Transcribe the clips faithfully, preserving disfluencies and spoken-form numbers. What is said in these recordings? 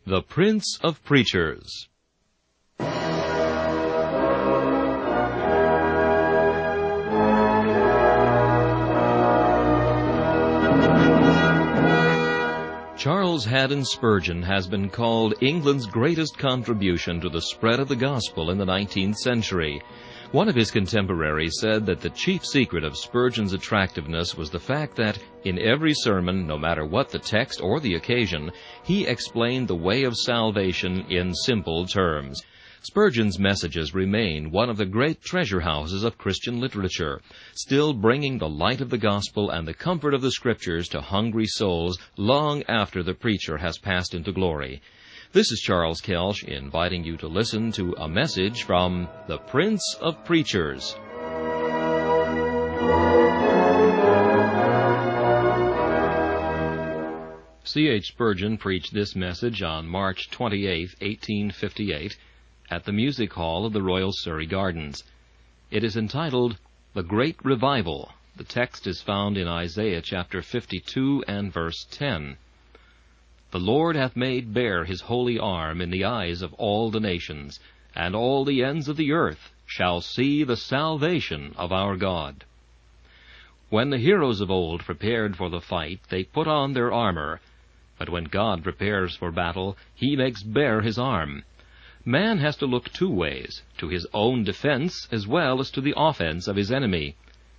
The Prince of Preachers. Charles Haddon Spurgeon has been called England's greatest contribution to the spread of the gospel in the nineteenth century. One of his contemporaries said that the chief secret of Spurgeon's attractiveness was the fact that, in every sermon, no matter what the text or the occasion, he explained the way of salvation in simple terms. Spurgeon's messages remain one of the great treasure houses of Christian literature, still bringing the light of the gospel and the comfort of the Scriptures to hungry souls long after the preacher has passed into glory. This is Charles Kelsch inviting you to listen to a message from the Prince of Preachers. C H Spurgeon preached this message on March twenty-eighth, eighteen fifty-eight, at the Music Hall of the Royal Surrey Gardens. It is entitled, The Great Revival. The text is found in Isaiah chapter fifty-two and verse ten. The Lord hath made bare his holy arm in the eyes of all the nations, and all the ends of the earth shall see the salvation of our God. When the heroes of old prepared for the fight, they put on their armor. But when God prepares for battle, he makes bare his arm. Man has to look two ways, to his own defense as well as to the offense of his enemy.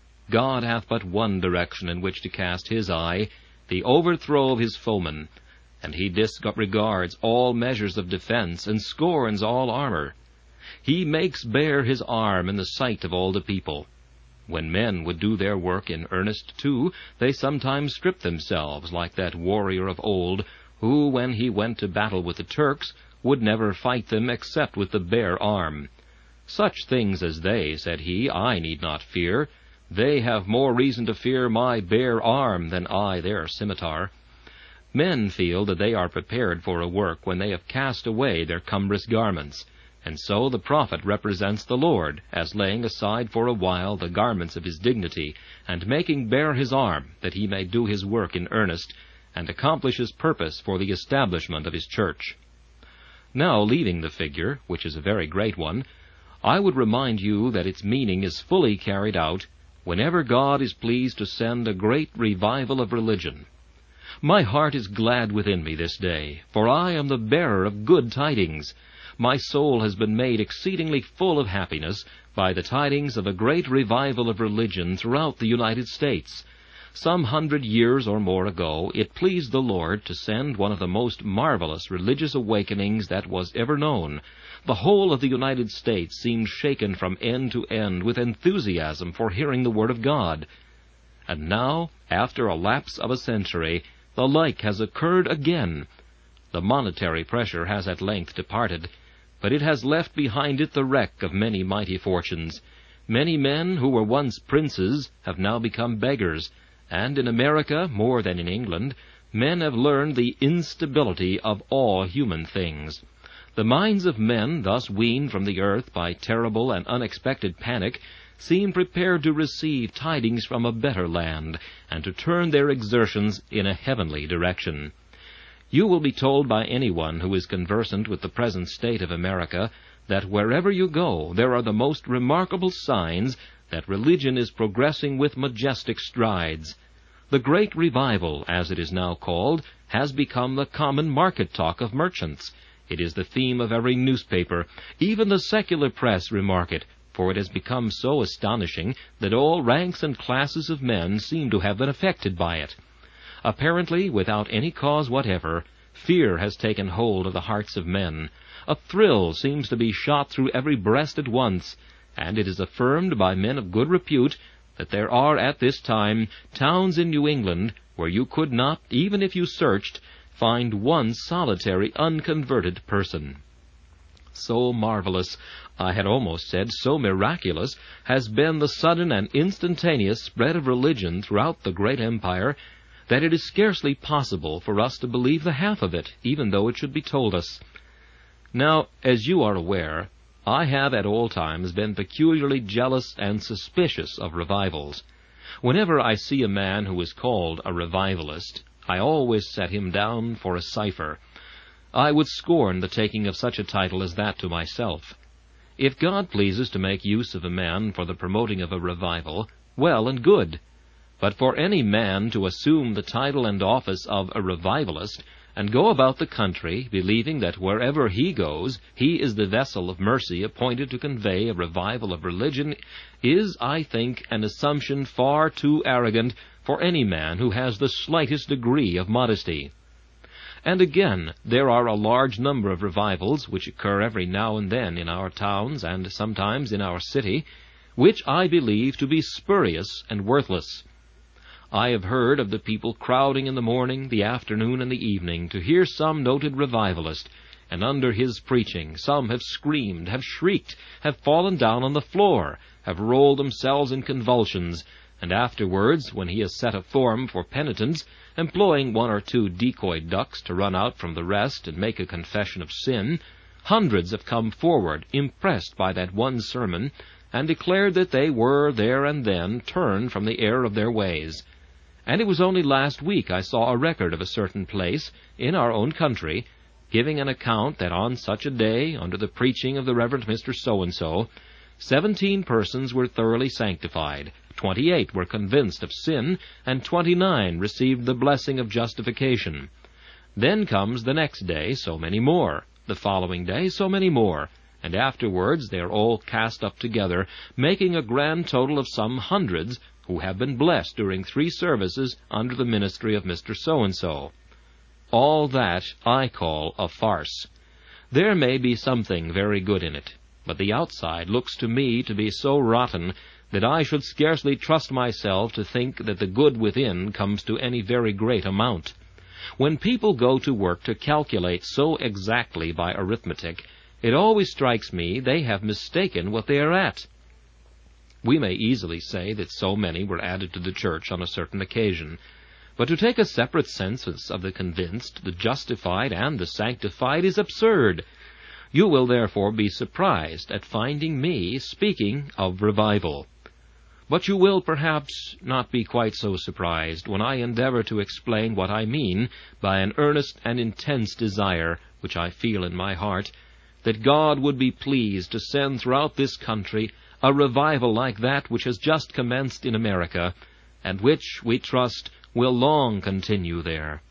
God hath but one direction in which to cast his eye, the overthrow of his foeman, and he disregards all measures of defense and scorns all armor. He makes bare his arm in the sight of all the people. When men would do their work in earnest too, they sometimes strip themselves like that warrior of old, who, when he went to battle with the Turks, would never fight them except with the bare arm. Such things as they, said he, I need not fear. They have more reason to fear my bare arm than I their scimitar. Men feel that they are prepared for a work when they have cast away their cumbrous garments, and so the prophet represents the Lord as laying aside for a while the garments of his dignity, and making bare his arm, that he may do his work in earnest, and accomplish his purpose for the establishment of his church. Now, leaving the figure, which is a very great one, I would remind you that its meaning is fully carried out whenever God is pleased to send a great revival of religion. My heart is glad within me this day, for I am the bearer of good tidings. My soul has been made exceedingly full of happiness by the tidings of a great revival of religion throughout the United States. Some hundred years or more ago, it pleased the Lord to send one of the most marvelous religious awakenings that was ever known. The whole of the United States seemed shaken from end to end with enthusiasm for hearing the Word of God. And now, after a lapse of a century, the like has occurred again. The monetary pressure has at length departed, but it has left behind it the wreck of many mighty fortunes. Many men who were once princes have now become beggars, and in America, more than in England, men have learned the instability of all human things. The minds of men, thus weaned from the earth by terrible and unexpected panic, seem prepared to receive tidings from a better land, and to turn their exertions in a heavenly direction. You will be told by anyone who is conversant with the present state of America that wherever you go there are the most remarkable signs that religion is progressing with majestic strides. The Great Revival, as it is now called, has become the common market talk of merchants. It is the theme of every newspaper. Even the secular press remark it, for it has become so astonishing that all ranks and classes of men seem to have been affected by it. Apparently, without any cause whatever, fear has taken hold of the hearts of men. A thrill seems to be shot through every breast at once, and it is affirmed by men of good repute that there are at this time towns in New England where you could not, even if you searched, find one solitary unconverted person. So marvelous, I had almost said so miraculous, has been the sudden and instantaneous spread of religion throughout the great empire, that it is scarcely possible for us to believe the half of it, even though it should be told us. Now, as you are aware, I have at all times been peculiarly jealous and suspicious of revivals. Whenever I see a man who is called a revivalist, I always set him down for a cipher. I would scorn the taking of such a title as that to myself. If God pleases to make use of a man for the promoting of a revival, well and good. But for any man to assume the title and office of a revivalist, and go about the country believing that wherever he goes he is the vessel of mercy appointed to convey a revival of religion, is, I think, an assumption far too arrogant for any man who has the slightest degree of modesty. And again, there are a large number of revivals which occur every now and then in our towns, and sometimes in our city, which I believe to be spurious and worthless. I have heard of the people crowding in the morning, the afternoon, and the evening to hear some noted revivalist, and under his preaching some have screamed, have shrieked, have fallen down on the floor, have rolled themselves in convulsions, and afterwards, when he has set a form for penitence, employing one or two decoy ducks to run out from the rest and make a confession of sin, hundreds have come forward, impressed by that one sermon, and declared that they were there and then turned from the error of their ways. And it was only last week I saw a record of a certain place in our own country, giving an account that on such a day, under the preaching of the Reverend Mister So-and-so, seventeen persons were thoroughly sanctified, twenty-eight were convinced of sin, and twenty-nine received the blessing of justification. Then comes the next day so many more, the following day so many more, and afterwards they are all cast up together, making a grand total of some hundreds who have been blessed during three services under the ministry of Mister So-and-so. All that I call a farce. There may be something very good in it, but the outside looks to me to be so rotten that I should scarcely trust myself to think that the good within comes to any very great amount. When people go to work to calculate so exactly by arithmetic, it always strikes me they have mistaken what they are at. We may easily say that so many were added to the church on a certain occasion, but to take a separate census of the convinced, the justified, and the sanctified is absurd. You will therefore be surprised at finding me speaking of revival. But you will perhaps not be quite so surprised when I endeavor to explain what I mean by an earnest and intense desire, which I feel in my heart, that God would be pleased to send throughout this country a revival like that which has just commenced in America, and which, we trust, will long continue there.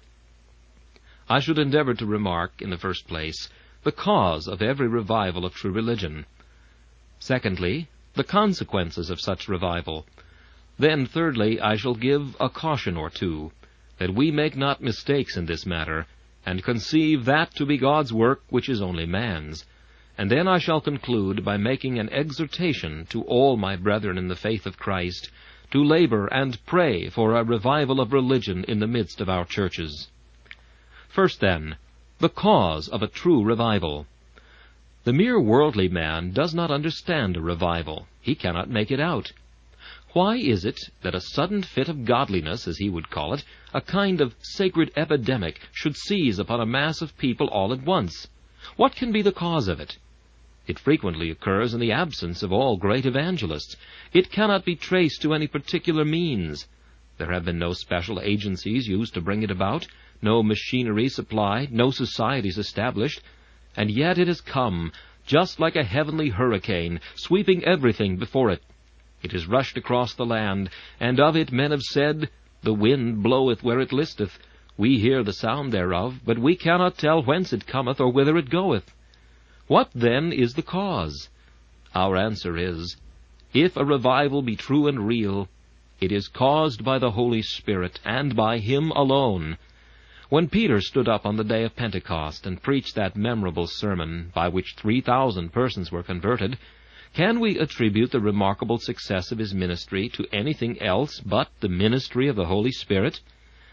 I should endeavor to remark, in the first place, the cause of every revival of true religion. Secondly, the consequences of such revival. Then, thirdly, I shall give a caution or two, that we make not mistakes in this matter, and conceive that to be God's work which is only man's. And then I shall conclude by making an exhortation to all my brethren in the faith of Christ to labor and pray for a revival of religion in the midst of our churches. First, then, the cause of a true revival. The mere worldly man does not understand a revival. He cannot make it out. Why is it that a sudden fit of godliness, as he would call it, a kind of sacred epidemic, should seize upon a mass of people all at once? What can be the cause of it? It frequently occurs in the absence of all great evangelists. It cannot be traced to any particular means. There have been no special agencies used to bring it about, no machinery supplied, no societies established, and yet it has come, just like a heavenly hurricane, sweeping everything before it. It has rushed across the land, and of it men have said, "The wind bloweth where it listeth. We hear the sound thereof, but we cannot tell whence it cometh or whither it goeth." What then is the cause? Our answer is, if a revival be true and real, it is caused by the Holy Spirit, and by Him alone. When Peter stood up on the day of Pentecost and preached that memorable sermon, by which three thousand persons were converted, can we attribute the remarkable success of his ministry to anything else but the ministry of the Holy Spirit?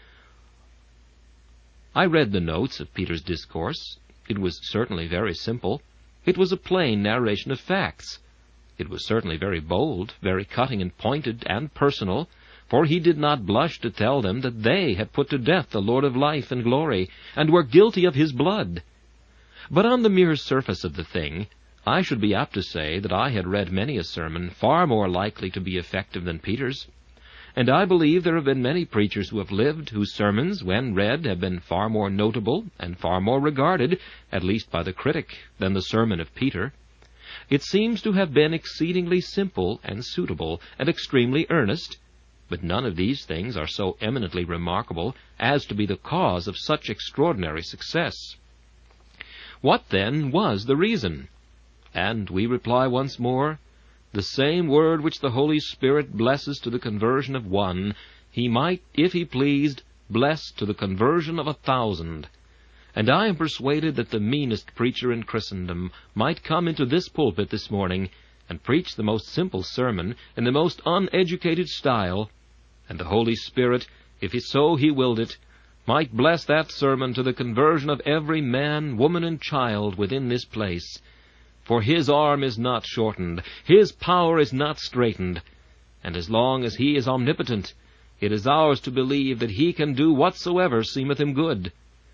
I read the notes of Peter's discourse. It was certainly very simple. It was a plain narration of facts. It was certainly very bold, very cutting and pointed and personal, for he did not blush to tell them that they had put to death the Lord of life and glory, and were guilty of his blood. But on the mere surface of the thing, I should be apt to say that I had read many a sermon far more likely to be effective than Peter's. and I believe there have been many preachers who have lived, whose sermons, when read, have been far more notable and far more regarded, at least by the critic, than the sermon of Peter. It seems to have been exceedingly simple and suitable and extremely earnest, but none of these things are so eminently remarkable as to be the cause of such extraordinary success. What, then, was the reason? And we reply once more, the same word which the Holy Spirit blesses to the conversion of one, he might, if he pleased, bless to the conversion of a thousand. And I am persuaded that the meanest preacher in Christendom might come into this pulpit this morning and preach the most simple sermon in the most uneducated style, and the Holy Spirit, if so he willed it, might bless that sermon to the conversion of every man, woman, and child within this place. For his arm is not shortened, his power is not straitened, and as long as he is omnipotent, it is ours to believe that he can do whatsoever seemeth him good.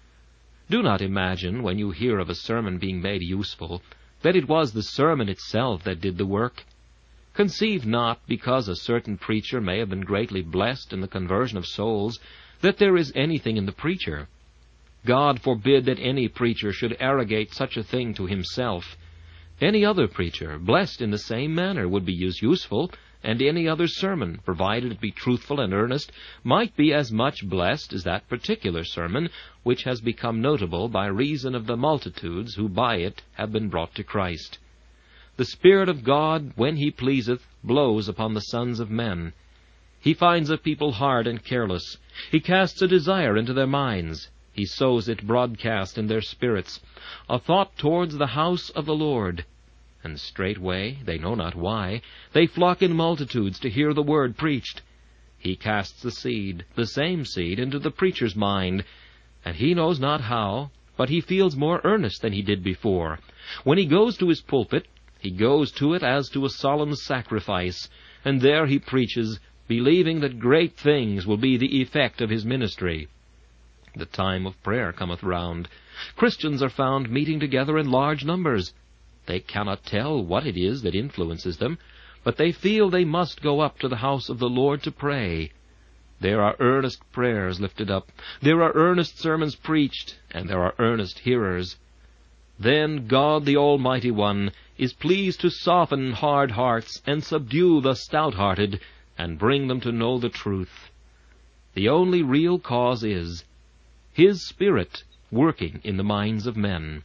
Do not imagine, when you hear of a sermon being made useful, that it was the sermon itself that did the work. Conceive not, because a certain preacher may have been greatly blessed in the conversion of souls, that there is anything in the preacher. God forbid that any preacher should arrogate such a thing to himself. Any other preacher, blessed in the same manner, would be as useful, and any other sermon, provided it be truthful and earnest, might be as much blessed as that particular sermon, which has become notable by reason of the multitudes who by it have been brought to Christ. The Spirit of God, when he pleaseth, blows upon the sons of men. He finds a people hard and careless. He casts a desire into their minds. He sows it broadcast in their spirits, a thought towards the house of the Lord. And straightway, they know not why, they flock in multitudes to hear the word preached. He casts the seed, the same seed, into the preacher's mind, and he knows not how, but he feels more earnest than he did before. When he goes to his pulpit, he goes to it as to a solemn sacrifice, and there he preaches, believing that great things will be the effect of his ministry. The time of prayer cometh round. Christians are found meeting together in large numbers. They cannot tell what it is that influences them, but they feel they must go up to the house of the Lord to pray. There are earnest prayers lifted up, there are earnest sermons preached, and there are earnest hearers. Then God the Almighty One is pleased to soften hard hearts and subdue the stout-hearted, and bring them to know the truth. The only real cause is His Spirit working in the minds of men.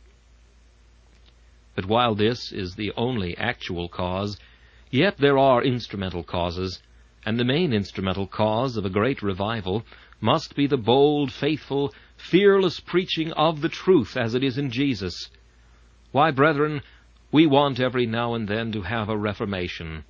But while this is the only actual cause, yet there are instrumental causes, and the main instrumental cause of a great revival must be the bold, faithful, fearless preaching of the truth as it is in Jesus. Why, brethren, we want every now and then to have a reformation.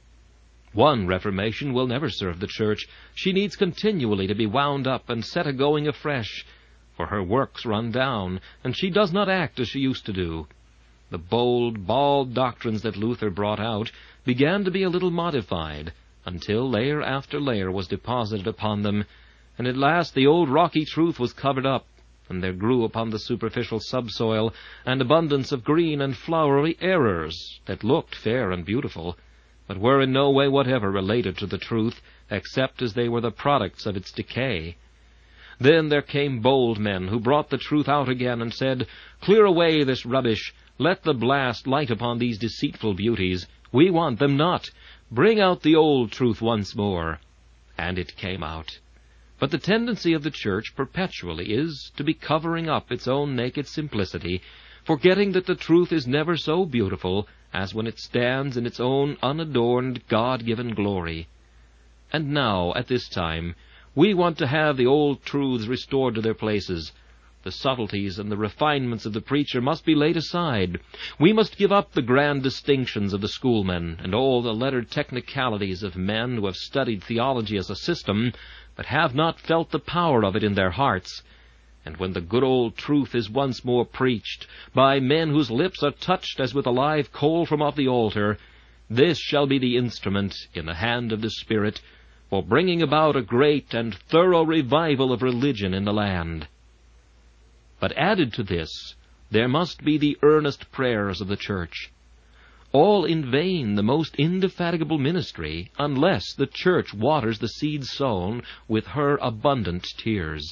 One reformation will never serve the church. She needs continually to be wound up and set a-going afresh, for her works run down, and she does not act as she used to do. The bold, bald doctrines that Luther brought out began to be a little modified, until layer after layer was deposited upon them, and at last the old rocky truth was covered up, and there grew upon the superficial subsoil an abundance of green and flowery errors that looked fair and beautiful, but were in no way whatever related to the truth, except as they were the products of its decay. Then there came bold men who brought the truth out again and said, "Clear away this rubbish. Let the blast light upon these deceitful beauties. We want them not. Bring out the old truth once more." And it came out. But the tendency of the church perpetually is to be covering up its own naked simplicity, forgetting that the truth is never so beautiful as when it stands in its own unadorned, God-given glory. And now, at this time, we want to have the old truths restored to their places. The subtleties and the refinements of the preacher must be laid aside. We must give up the grand distinctions of the schoolmen and all the lettered technicalities of men who have studied theology as a system, but have not felt the power of it in their hearts. And when the good old truth is once more preached, by men whose lips are touched as with a live coal from off the altar, this shall be the instrument in the hand of the Spirit for bringing about a great and thorough revival of religion in the land. But added to this, there must be the earnest prayers of the church. all in vain the most indefatigable ministry, unless the church waters the seed sown with her abundant tears.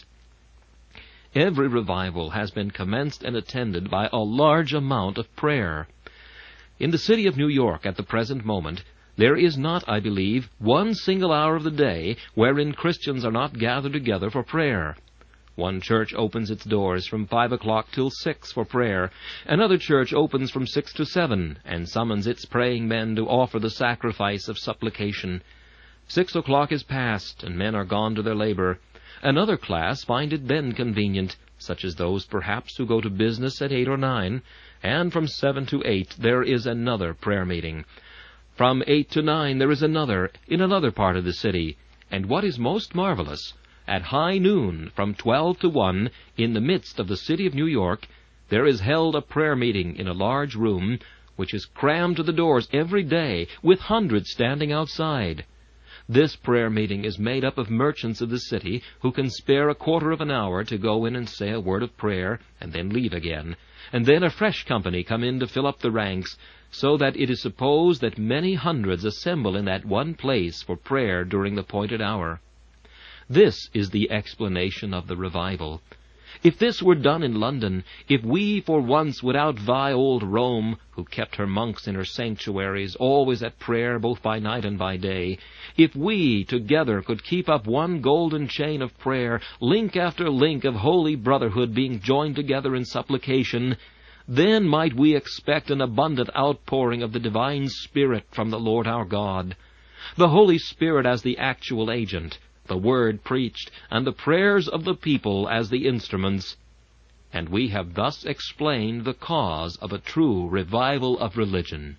Every revival has been commenced and attended by a large amount of prayer. In the city of New York at the present moment, there is not, I believe, one single hour of the day wherein Christians are not gathered together for prayer. One church opens its doors from five o'clock till six for prayer. Another church opens from six to seven, and summons its praying men to offer the sacrifice of supplication. Six o'clock is past, and men are gone to their labor. Another class find it then convenient, such as those perhaps who go to business at eight or nine, and from seven to eight there is another prayer meeting. From eight to nine there is another in another part of the city, and what is most marvelous, at high noon, from twelve to one, in the midst of the city of New York, there is held a prayer meeting in a large room, which is crammed to the doors every day, with hundreds standing outside. This prayer meeting is made up of merchants of the city, who can spare a quarter of an hour to go in and say a word of prayer, and then leave again, and then a fresh company come in to fill up the ranks, so that it is supposed that many hundreds assemble in that one place for prayer during the appointed hour. This is the explanation of the revival. If this were done in London, if we for once would outvie old Rome, who kept her monks in her sanctuaries, always at prayer both by night and by day, if we together could keep up one golden chain of prayer, link after link of holy brotherhood being joined together in supplication, then might we expect an abundant outpouring of the divine Spirit from the Lord our God. The Holy Spirit as the actual agent, the word preached, and the prayers of the people as the instruments. And we have thus explained the cause of a true revival of religion.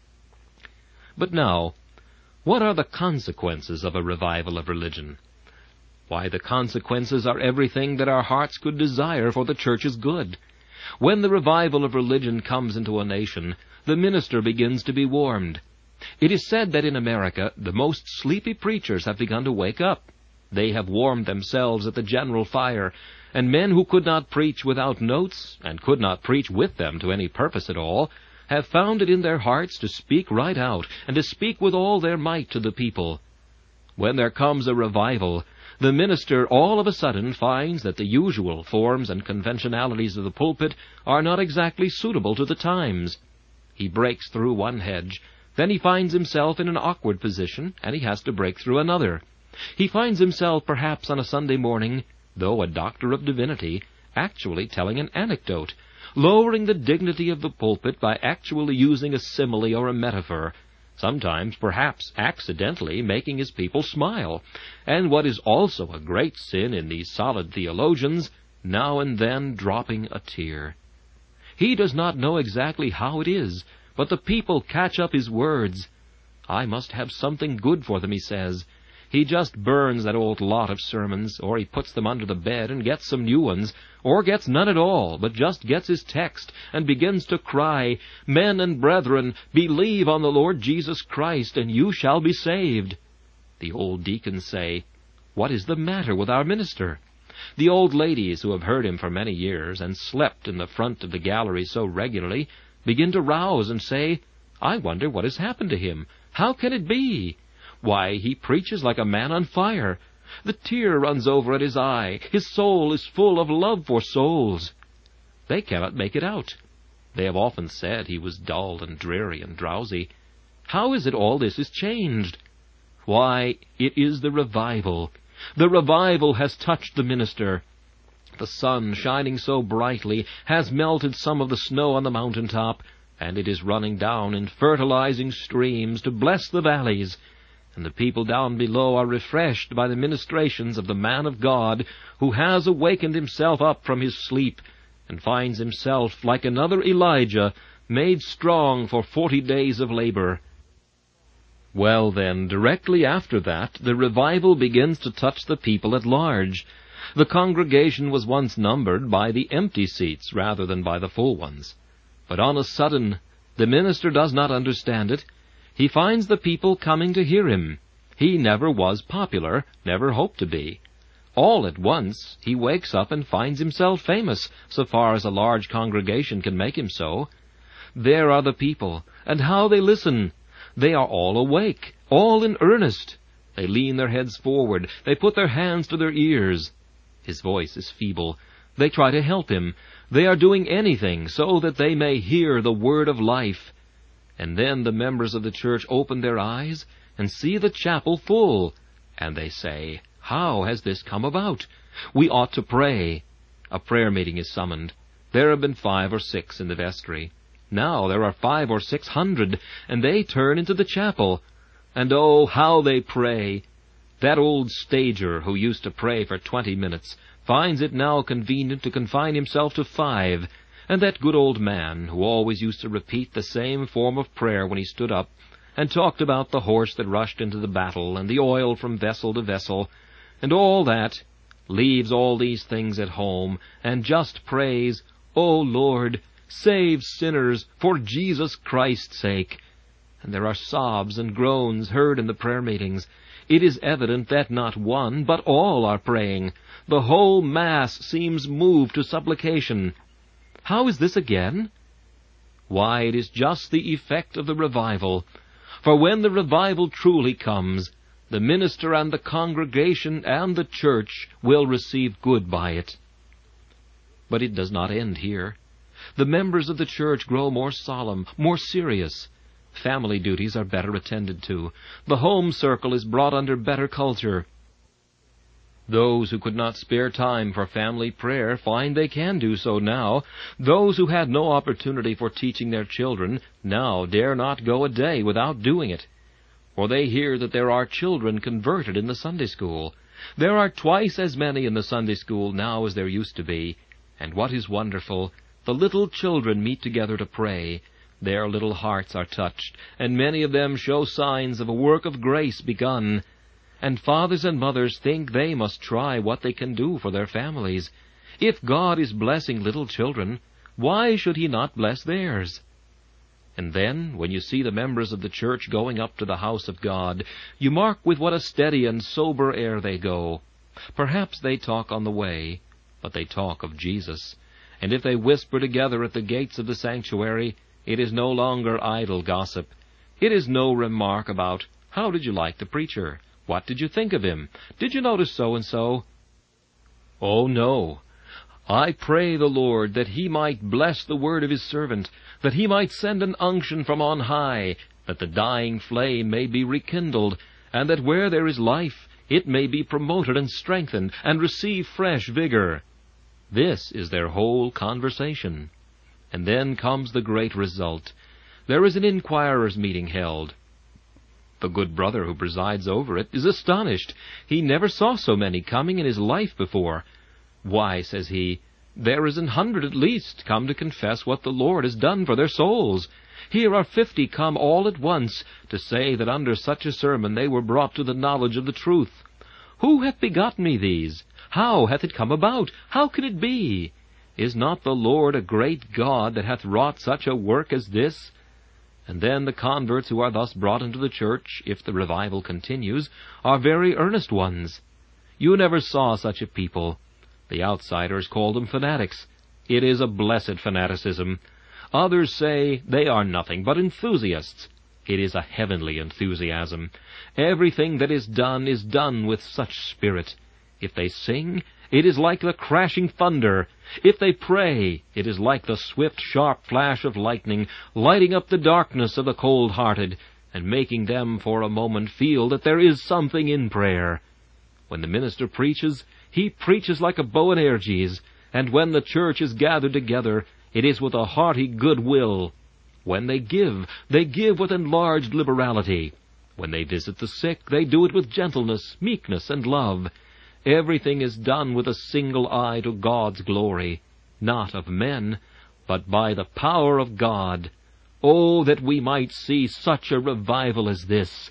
But now, what are the consequences of a revival of religion? Why, the consequences are everything that our hearts could desire for the church's good. When the revival of religion comes into a nation, the minister begins to be warmed. It is said that in America the most sleepy preachers have begun to wake up. They have warmed themselves at the general fire, and men who could not preach without notes, and could not preach with them to any purpose at all, have found it in their hearts to speak right out, and to speak with all their might to the people. When there comes a revival, the minister all of a sudden finds that the usual forms and conventionalities of the pulpit are not exactly suitable to the times. He breaks through one hedge, then he finds himself in an awkward position, and he has to break through another. He finds himself perhaps on a Sunday morning, though a doctor of divinity, actually telling an anecdote, lowering the dignity of the pulpit by actually using a simile or a metaphor, sometimes perhaps accidentally making his people smile, and what is also a great sin in these solid theologians, now and then dropping a tear. He does not know exactly how it is, but the people catch up his words. I must have something good for them, he says. He just burns that old lot of sermons, or he puts them under the bed and gets some new ones, or gets none at all, but just gets his text and begins to cry, Men and brethren, believe on the Lord Jesus Christ, and you shall be saved. The old deacons say, What is the matter with our minister? The old ladies, who have heard him for many years, and slept in the front of the gallery so regularly, begin to rouse and say, I wonder what has happened to him. How can it be? Why, he preaches like a man on fire. The tear runs over at his eye. His soul is full of love for souls. They cannot make it out. They have often said he was dull and dreary and drowsy. How is it all this is changed? Why, it is the revival. The revival has touched the minister. The sun, shining so brightly, has melted some of the snow on the mountain top, and it is running down in fertilizing streams to bless the valleys. And the people down below are refreshed by the ministrations of the man of God, who has awakened himself up from his sleep, and finds himself, like another Elijah, made strong for forty days of labor. Well, then, directly after that, the revival begins to touch the people at large. The congregation was once numbered by the empty seats rather than by the full ones. But on a sudden, the minister does not understand it. He finds the people coming to hear him. He never was popular, never hoped to be. All at once, he wakes up and finds himself famous, so far as a large congregation can make him so. There are the people, and how they listen! They are all awake, all in earnest. They lean their heads forward. They put their hands to their ears. His voice is feeble. They try to help him. They are doing anything so that they may hear the word of life. And then the members of the church open their eyes and see the chapel full. And they say, "How has this come about? We ought to pray." A prayer meeting is summoned. There have been five or six in the vestry. Now there are five or six hundred, and they turn into the chapel. And oh, how they pray! That old stager who used to pray for twenty minutes finds it now convenient to confine himself to five, and that good old man, who always used to repeat the same form of prayer when he stood up, and talked about the horse that rushed into the battle, and the oil from vessel to vessel, and all that, leaves all these things at home, and just prays, "O Lord, save sinners for Jesus Christ's sake." And there are sobs and groans heard in the prayer meetings. It is evident that not one, but all are praying. The whole mass seems moved to supplication. How is this again? Why, it is just the effect of the revival. For when the revival truly comes, the minister and the congregation and the church will receive good by it. But it does not end here. The members of the church grow more solemn, more serious. Family duties are better attended to. The home circle is brought under better culture. Those who could not spare time for family prayer find they can do so now. Those who had no opportunity for teaching their children now dare not go a day without doing it. For they hear that there are children converted in the Sunday school. There are twice as many in the Sunday school now as there used to be. And what is wonderful, the little children meet together to pray. Their little hearts are touched, and many of them show signs of a work of grace begun. And fathers and mothers think they must try what they can do for their families. If God is blessing little children, why should He not bless theirs? And then, when you see the members of the church going up to the house of God, you mark with what a steady and sober air they go. Perhaps they talk on the way, but they talk of Jesus. And if they whisper together at the gates of the sanctuary, it is no longer idle gossip. It is no remark about, "How did you like the preacher? What did you think of him? Did you notice so-and-so?" Oh, no. I pray the Lord that He might bless the word of His servant, that He might send an unction from on high, that the dying flame may be rekindled, and that where there is life, it may be promoted and strengthened, and receive fresh vigor. This is their whole conversation. And then comes the great result. There is an inquirers' meeting held. The good brother who presides over it is astonished. He never saw so many coming in his life before. "Why," says he, "there is an hundred at least come to confess what the Lord has done for their souls. Here are fifty come all at once to say that under such a sermon they were brought to the knowledge of the truth. Who hath begotten me these? How hath it come about? How can it be? Is not the Lord a great God that hath wrought such a work as this?" And then the converts who are thus brought into the church, if the revival continues, are very earnest ones. You never saw such a people. The outsiders call them fanatics. It is a blessed fanaticism. Others say they are nothing but enthusiasts. It is a heavenly enthusiasm. Everything that is done is done with such spirit. If they sing, it is like the crashing thunder. If they pray, it is like the swift, sharp flash of lightning, lighting up the darkness of the cold-hearted, and making them for a moment feel that there is something in prayer. When the minister preaches, he preaches like a Boanerges, and when the church is gathered together, it is with a hearty good will. When they give, they give with enlarged liberality. When they visit the sick, they do it with gentleness, meekness, and love. Everything is done with a single eye to God's glory, not of men, but by the power of God. Oh, that we might see such a revival as this!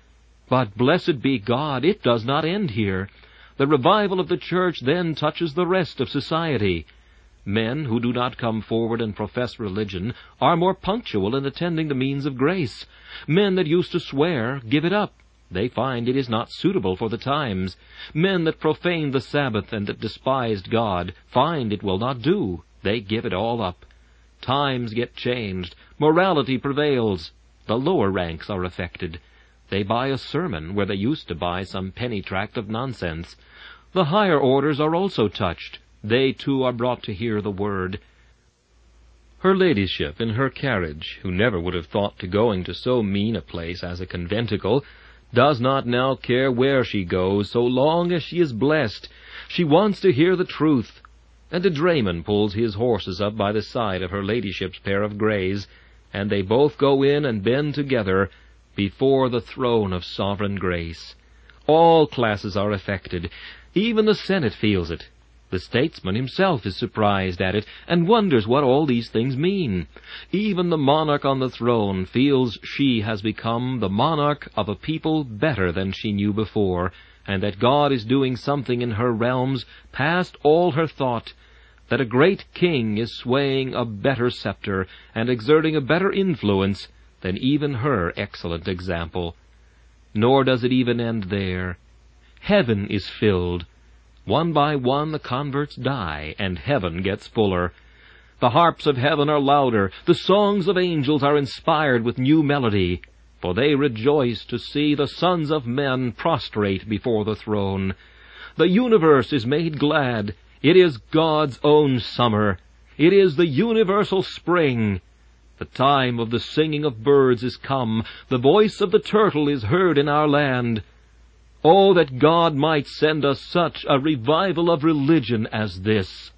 But blessed be God, it does not end here. The revival of the church then touches the rest of society. Men who do not come forward and profess religion are more punctual in attending the means of grace. Men that used to swear give it up. They find it is not suitable for the times. Men that profaned the Sabbath and that despised God find it will not do. They give it all up. Times get changed. Morality prevails. The lower ranks are affected. They buy a sermon where they used to buy some penny tract of nonsense. The higher orders are also touched. They too are brought to hear the word. Her ladyship in her carriage, who never would have thought to going to so mean a place as a conventicle, does not now care where she goes, so long as she is blessed. She wants to hear the truth. And a drayman pulls his horses up by the side of her ladyship's pair of greys, and they both go in and bend together before the throne of sovereign grace. All classes are affected. Even the Senate feels it. The statesman himself is surprised at it, and wonders what all these things mean. Even the monarch on the throne feels she has become the monarch of a people better than she knew before, and that God is doing something in her realms past all her thought, that a great king is swaying a better scepter and exerting a better influence than even her excellent example. Nor does it even end there. Heaven is filled. One by one the converts die, and heaven gets fuller. The harps of heaven are louder, the songs of angels are inspired with new melody, for they rejoice to see the sons of men prostrate before the throne. The universe is made glad. It is God's own summer. It is the universal spring. The time of the singing of birds is come. The voice of the turtle is heard in our land. Oh, that God might send us such a revival of religion as this!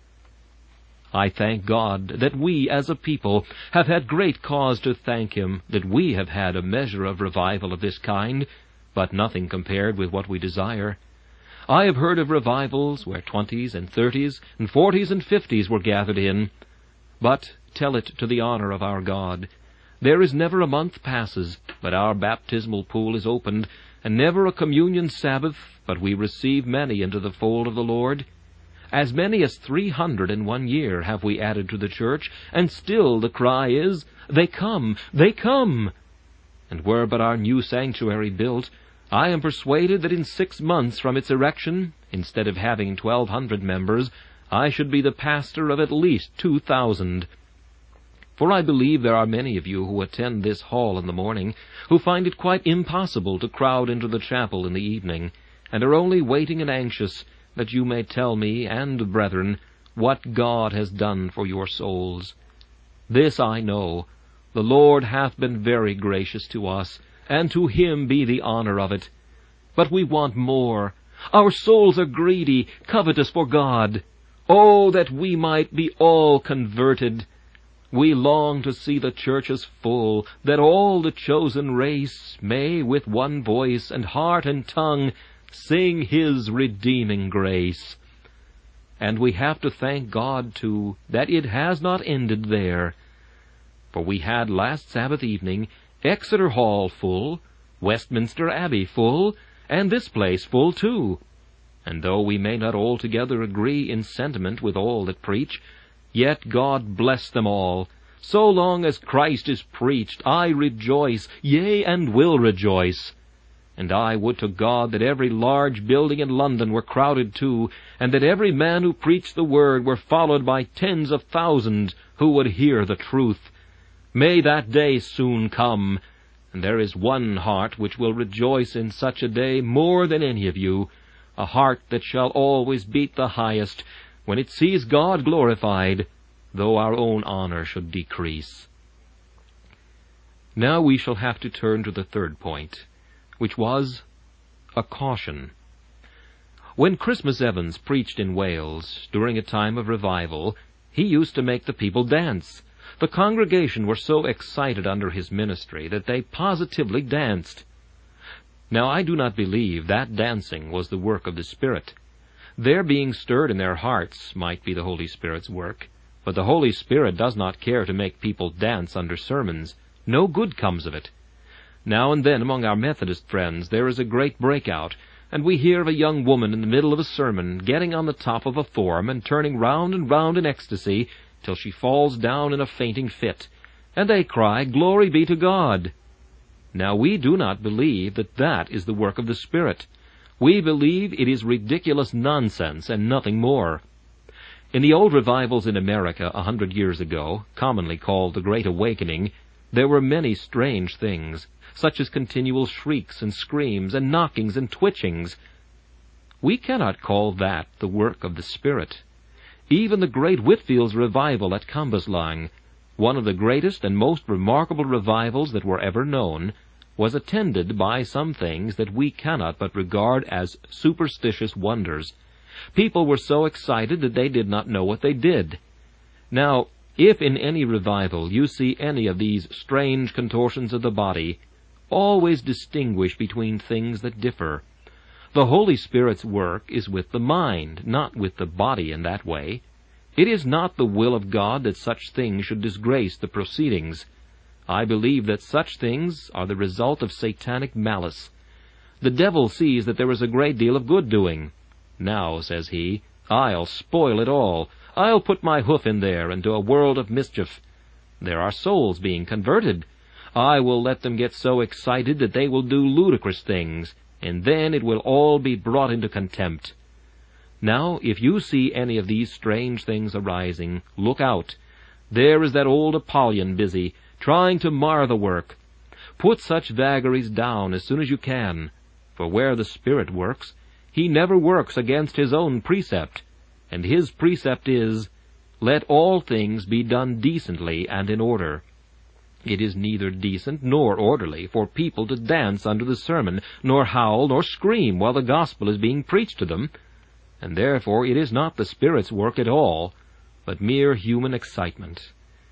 I thank God that we, as a people, have had great cause to thank Him that we have had a measure of revival of this kind, but nothing compared with what we desire. I have heard of revivals where twenties and thirties and forties and fifties were gathered in, but tell it to the honor of our God. There is never a month passes but our baptismal pool is opened, and never a communion Sabbath but we receive many into the fold of the Lord. As many as three hundred in one year have we added to the church, and still the cry is, They come, they come! And were but our new sanctuary built, I am persuaded that in six months from its erection, instead of having twelve hundred members, I should be the pastor of at least two thousand. For I believe there are many of you who attend this hall in the morning, who find it quite impossible to crowd into the chapel in the evening, and are only waiting and anxious that you may tell me and the brethren what God has done for your souls. This I know, the Lord hath been very gracious to us, and to Him be the honor of it. But we want more. Our souls are greedy, covetous for God. Oh, that we might be all converted! We long to see the churches full, that all the chosen race may, with one voice and heart and tongue, sing His redeeming grace. And we have to thank God, too, that it has not ended there. For we had last Sabbath evening Exeter Hall full, Westminster Abbey full, and this place full too. And though we may not altogether agree in sentiment with all that preach, yet God bless them all. So long as Christ is preached, I rejoice, yea, and will rejoice. And I would to God that every large building in London were crowded too, and that every man who preached the word were followed by tens of thousands who would hear the truth. May that day soon come, and there is one heart which will rejoice in such a day more than any of you, a heart that shall always beat the highest when it sees God glorified, though our own honor should decrease. Now we shall have to turn to the third point, which was a caution. When Christmas Evans preached in Wales during a time of revival, he used to make the people dance. The congregation were so excited under his ministry that they positively danced. Now I do not believe that dancing was the work of the Spirit. Their being stirred in their hearts might be the Holy Spirit's work, but the Holy Spirit does not care to make people dance under sermons. No good comes of it. Now and then among our Methodist friends there is a great breakout, and we hear of a young woman in the middle of a sermon getting on the top of a form and turning round and round in ecstasy till she falls down in a fainting fit, and they cry, Glory be to God! Now we do not believe that that is the work of the Spirit. We believe it is ridiculous nonsense and nothing more. In the old revivals in America a hundred years ago, commonly called the Great Awakening, there were many strange things, such as continual shrieks and screams and knockings and twitchings. We cannot call that the work of the Spirit. Even the great Whitfield's revival at Cambuslang, one of the greatest and most remarkable revivals that were ever known, was attended by some things that we cannot but regard as superstitious wonders. People were so excited that they did not know what they did. Now, if in any revival you see any of these strange contortions of the body, always distinguish between things that differ. The Holy Spirit's work is with the mind, not with the body in that way. It is not the will of God that such things should disgrace the proceedings. I believe that such things are the result of satanic malice. The devil sees that there is a great deal of good doing. Now, says he, I'll spoil it all. I'll put my hoof in there and do a world of mischief. There are souls being converted. I will let them get so excited that they will do ludicrous things, and then it will all be brought into contempt. Now, if you see any of these strange things arising, look out. There is that old Apollyon busy, trying to mar the work. Put such vagaries down as soon as you can, for where the Spirit works, he never works against his own precept, and his precept is, let all things be done decently and in order. It is neither decent nor orderly for people to dance under the sermon, nor howl nor scream while the gospel is being preached to them, and therefore it is not the Spirit's work at all, but mere human excitement.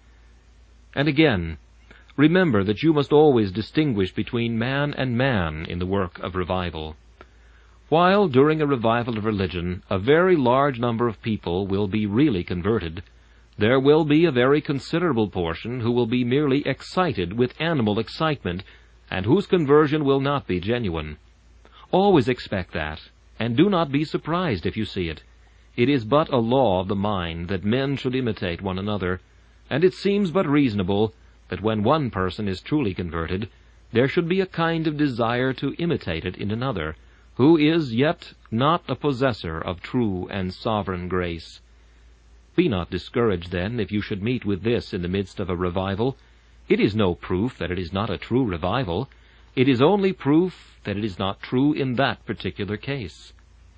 And again, remember that you must always distinguish between man and man in the work of revival. While during a revival of religion a very large number of people will be really converted, there will be a very considerable portion who will be merely excited with animal excitement, and whose conversion will not be genuine. Always expect that, and do not be surprised if you see it. It is but a law of the mind that men should imitate one another, and it seems but reasonable that when one person is truly converted, there should be a kind of desire to imitate it in another, who is yet not a possessor of true and sovereign grace. Be not discouraged, then, if you should meet with this in the midst of a revival. It is no proof that it is not a true revival. It is only proof that it is not true in that particular case.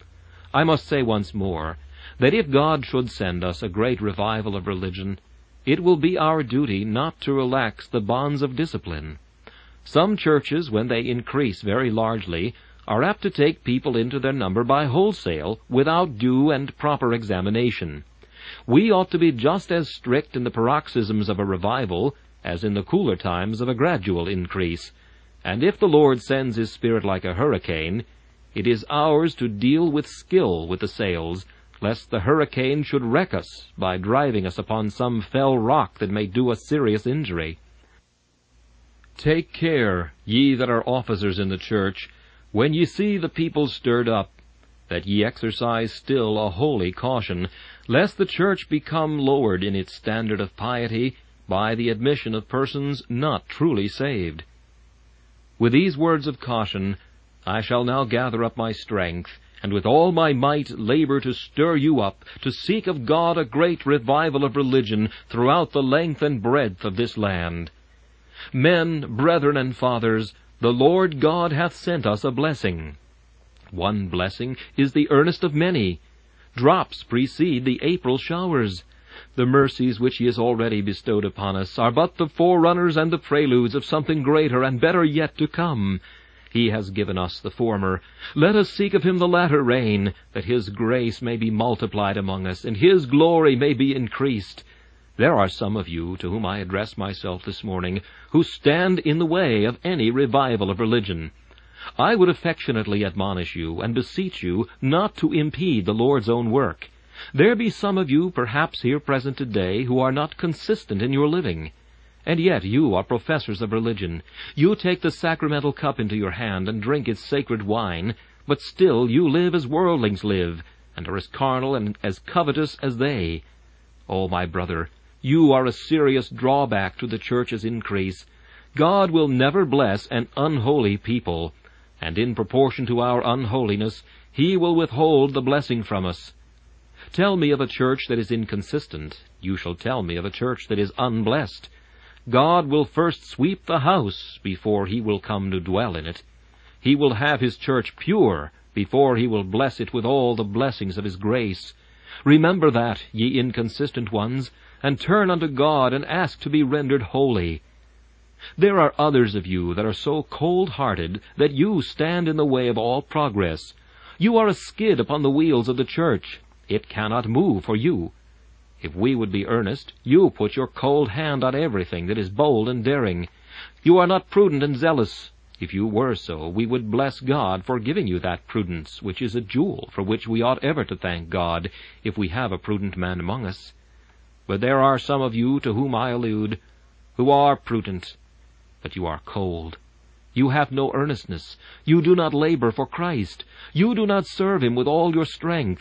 I must say once more that if God should send us a great revival of religion, it will be our duty not to relax the bonds of discipline. Some churches, when they increase very largely, are apt to take people into their number by wholesale without due and proper examination. We ought to be just as strict in the paroxysms of a revival as in the cooler times of a gradual increase, and if the Lord sends His Spirit like a hurricane, it is ours to deal with skill with the sails, lest the hurricane should wreck us by driving us upon some fell rock that may do us serious injury. Take care, ye that are officers in the church, when ye see the people stirred up, that ye exercise still a holy caution, lest the church become lowered in its standard of piety by the admission of persons not truly saved. With these words of caution, I shall now gather up my strength, and with all my might labor to stir you up, to seek of God a great revival of religion throughout the length and breadth of this land. Men, brethren, and fathers, the Lord God hath sent us a blessing. One blessing is the earnest of many. Drops precede the April showers. The mercies which He has already bestowed upon us are but the forerunners and the preludes of something greater and better yet to come. He has given us the former. Let us seek of Him the latter rain, that His grace may be multiplied among us, and His glory may be increased. There are some of you, to whom I address myself this morning, who stand in the way of any revival of religion. I would affectionately admonish you and beseech you not to impede the Lord's own work. There be some of you perhaps here present today who are not consistent in your living. And yet you are professors of religion. You take the sacramental cup into your hand and drink its sacred wine, but still you live as worldlings live, and are as carnal and as covetous as they. Oh, my brother, you are a serious drawback to the church's increase. God will never bless an unholy people, and in proportion to our unholiness, He will withhold the blessing from us. Tell me of a church that is inconsistent. You shall tell me of a church that is unblessed. God will first sweep the house before he will come to dwell in it. He will have his church pure before he will bless it with all the blessings of his grace. Remember that, ye inconsistent ones, and turn unto God and ask to be rendered holy. There are others of you that are so cold-hearted that you stand in the way of all progress. You are a skid upon the wheels of the church. It cannot move for you. If we would be earnest, you put your cold hand on everything that is bold and daring. You are not prudent and zealous. If you were so, we would bless God for giving you that prudence, which is a jewel, for which we ought ever to thank God, if we have a prudent man among us. But there are some of you, to whom I allude, who are prudent, but you are cold. You have no earnestness. You do not labor for Christ. You do not serve him with all your strength.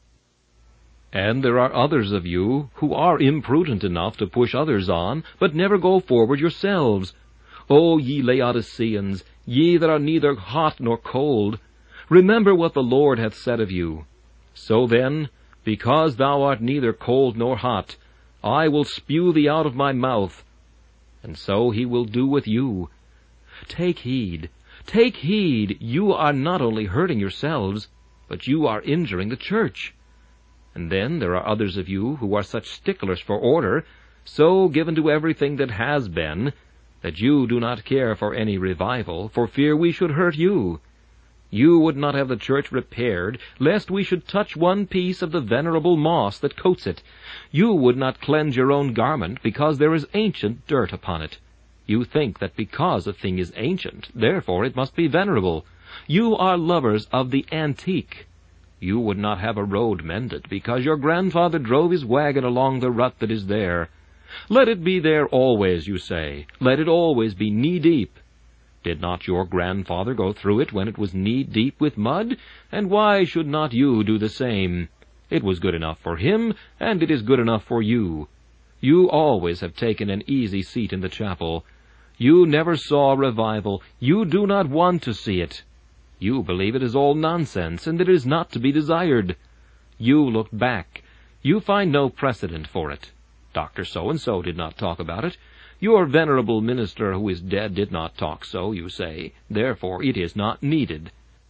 And there are others of you who are imprudent enough to push others on, but never go forward yourselves. O ye Laodiceans, ye that are neither hot nor cold, remember what the Lord hath said of you. So then, because thou art neither cold nor hot, I will spew thee out of my mouth. And so he will do with you. Take heed, take heed, you are not only hurting yourselves, but you are injuring the church. And then there are others of you who are such sticklers for order, so given to everything that has been, that you do not care for any revival, for fear we should hurt you. You would not have the church repaired, lest we should touch one piece of the venerable moss that coats it. You would not cleanse your own garment, because there is ancient dirt upon it. You think that because a thing is ancient, therefore it must be venerable. You are lovers of the antique. You would not have a road mended, because your grandfather drove his wagon along the rut that is there. Let it be there always, you say. Let it always be knee-deep. Did not your grandfather go through it when it was knee-deep with mud? And why should not you do the same? It was good enough for him, and it is good enough for you. You always have taken an easy seat in the chapel. You never saw revival. You do not want to see it. You believe it is all nonsense, and that it is not to be desired. You look back. You find no precedent for it. Doctor So-and-so did not talk about it. Your venerable minister who is dead did not talk so, you say. Therefore it is not needed.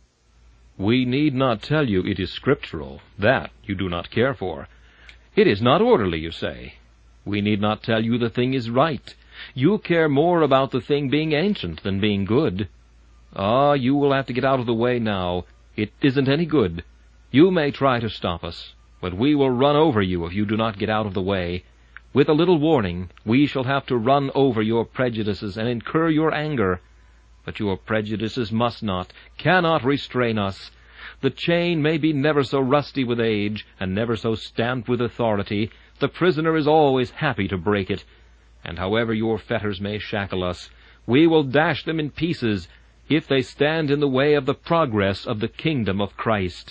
We need not tell you it is scriptural. That you do not care for. It is not orderly, you say. We need not tell you the thing is right. You care more about the thing being ancient than being good. Ah, you will have to get out of the way now. It isn't any good. You may try to stop us, but we will run over you if you do not get out of the way. With a little warning, we shall have to run over your prejudices and incur your anger. But your prejudices must not, cannot restrain us. The chain may be never so rusty with age, and never so stamped with authority. The prisoner is always happy to break it. And however your fetters may shackle us, we will dash them in pieces, if they stand in the way of the progress of the kingdom of Christ.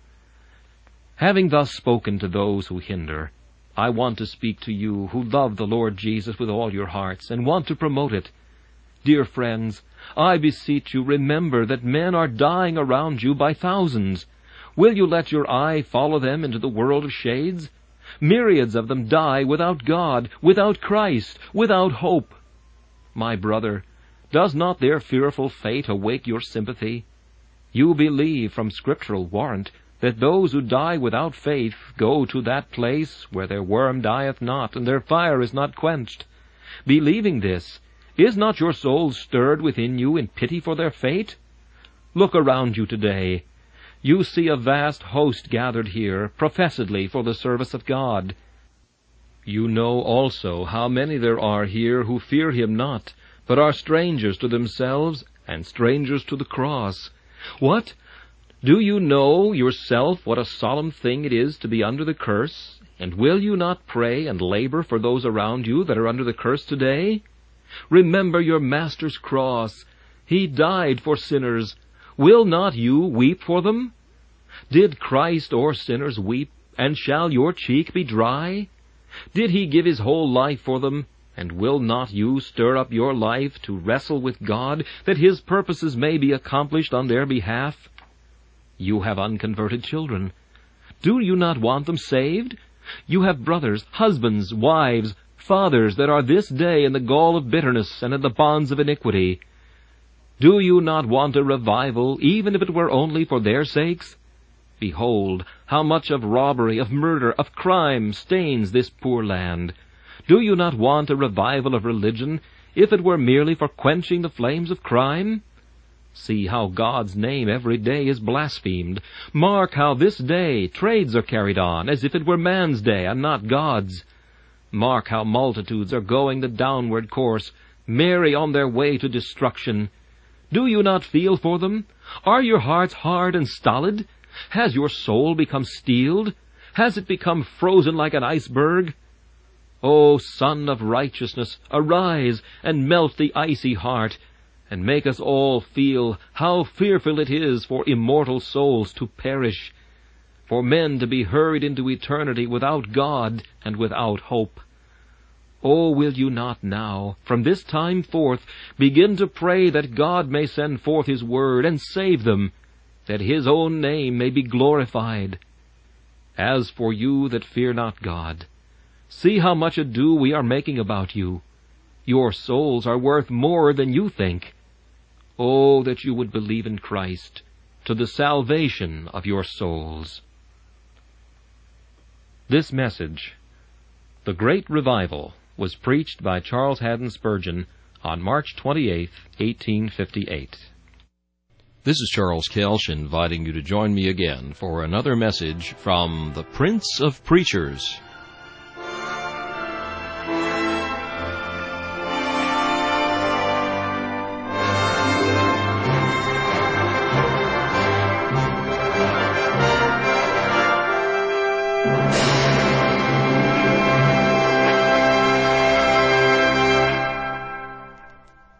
Having thus spoken to those who hinder, I want to speak to you who love the Lord Jesus with all your hearts and want to promote it. Dear friends, I beseech you, remember that men are dying around you by thousands. Will you let your eye follow them into the world of shades? Myriads of them die without God, without Christ, without hope. My brother, does not their fearful fate awake your sympathy? You believe from scriptural warrant that those who die without faith go to that place where their worm dieth not, and their fire is not quenched. Believing this, is not your soul stirred within you in pity for their fate? Look around you today. You see a vast host gathered here, professedly for the service of God. You know also how many there are here who fear him not, but are strangers to themselves and strangers to the cross. What? Do you know yourself what a solemn thing it is to be under the curse? And will you not pray and labor for those around you that are under the curse today? Remember your Master's cross. He died for sinners. Will not you weep for them? Did Christ or sinners weep, and shall your cheek be dry? Did he give his whole life for them? And will not you stir up your life to wrestle with God, that his purposes may be accomplished on their behalf? You have unconverted children. Do you not want them saved? You have brothers, husbands, wives, fathers that are this day in the gall of bitterness and in the bonds of iniquity. Do you not want a revival, even if it were only for their sakes? Behold, how much of robbery, of murder, of crime stains this poor land. Do you not want a revival of religion, if it were merely for quenching the flames of crime? See how God's name every day is blasphemed. Mark how this day trades are carried on, as if it were man's day and not God's. Mark how multitudes are going the downward course, merry on their way to destruction. Do you not feel for them? Are your hearts hard and stolid? Has your soul become steeled? Has it become frozen like an iceberg? O Son of Righteousness, arise and melt the icy heart, and make us all feel how fearful it is for immortal souls to perish, for men to be hurried into eternity without God and without hope. Oh, will you not now, from this time forth, begin to pray that God may send forth His word and save them, that His own name may be glorified? As for you that fear not God, see how much ado we are making about you. Your souls are worth more than you think. Oh, that you would believe in Christ, to the salvation of your souls. This message, The Great Revival, was preached by Charles Haddon Spurgeon on March twenty-eighth, eighteen fifty-eight. This is Charles Kelsch inviting you to join me again for another message from the Prince of Preachers,